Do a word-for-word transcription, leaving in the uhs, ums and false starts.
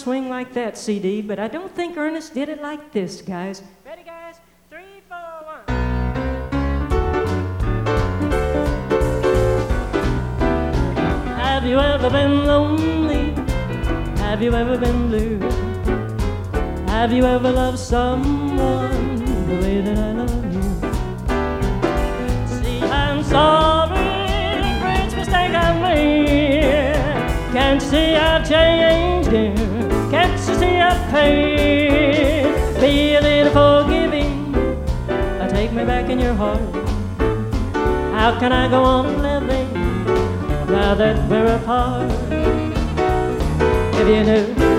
swing like that, C D, but I don't think Ernest did it like this, guys. Ready, guys? Three, four, one. Have you ever been lonely? Have you ever been blue? Have you ever loved someone the way that I love you? See, I'm sorry, great mistake I made. Can't you see I've changed, dear? Can't you see I've paid? Be a little forgiving, uh, take me back in your heart. How can I go on living now that we're apart? If you knew